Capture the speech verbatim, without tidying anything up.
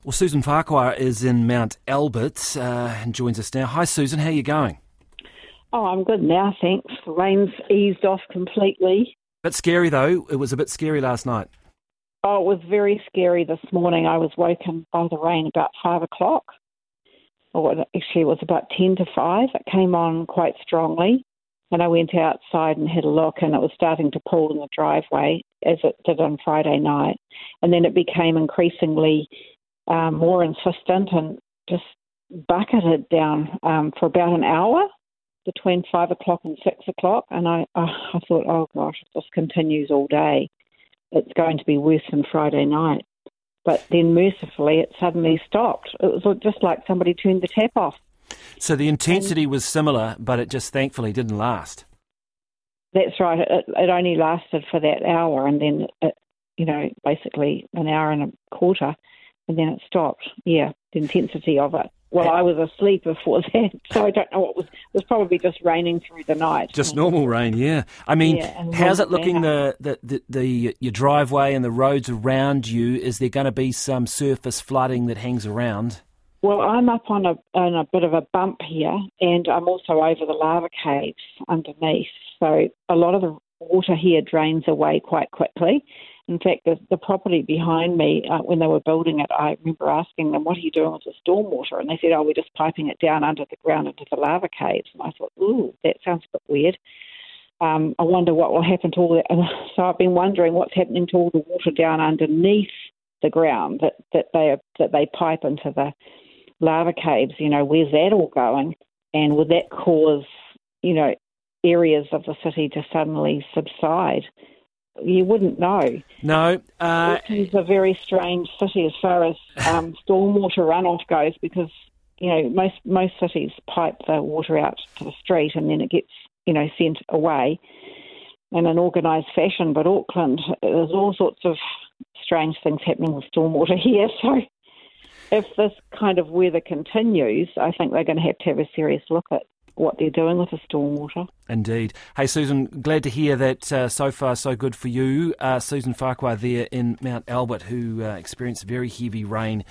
Well, Susan Farquhar is in Mount Albert uh, and joins us now. Hi, Susan. How are you going? Oh, I'm good now, thanks. The rain's eased off completely. Bit scary, though. It was a bit scary last night. Oh, it was very scary this morning. I was woken by the rain about five o'clock. Or actually, it was about ten to five. It came on quite strongly. And I went outside and had a look, and it was starting to pour in the driveway, as it did on Friday night. And then it became increasingly um, more insistent and just bucketed down um, for about an hour between five o'clock and six o'clock. And I, uh, I thought, oh, gosh, if this continues all day, it's going to be worse than Friday night. But then mercifully, it suddenly stopped. It was just like somebody turned the tap off. So the intensity was similar, but it just thankfully didn't last. That's right. It, it only lasted for that hour, and then, it, you know, basically an hour and a quarter, and then it stopped. Yeah, the intensity of it. Well, I was asleep before that, so I don't know what was. It was probably just raining through the night. Just normal rain, yeah. I mean, yeah, how's it looking, the, the, the, the your driveway and the roads around you? Is there going to be some surface flooding that hangs around? Well, I'm up on a, on a bit of a bump here, and I'm also over the lava caves underneath. So a lot of the water here drains away quite quickly. In fact, the, the property behind me, uh, when they were building it, I remember asking them, what are you doing with the stormwater? And they said, oh, we're just piping it down under the ground into the lava caves. And I thought, ooh, that sounds a bit weird. Um, I wonder what will happen to all that. And so I've been wondering what's happening to all the water down underneath the ground that, that they that they pipe into the lava caves. You know, where's that all going? And would that cause, you know, areas of the city to suddenly subside? You wouldn't know. No. Uh, it's a very strange city as far as um, stormwater runoff goes, because, you know, most most cities pipe the water out to the street and then it gets, you know, sent away in an organised fashion. But Auckland, there's all sorts of strange things happening with stormwater here. So if this kind of weather continues, I think they're going to have to have a serious look at what they're doing with the stormwater. Indeed. Hey, Susan, glad to hear that uh, so far so good for you. Uh, Susan Farquhar there in Mount Albert, who uh, experienced very heavy rain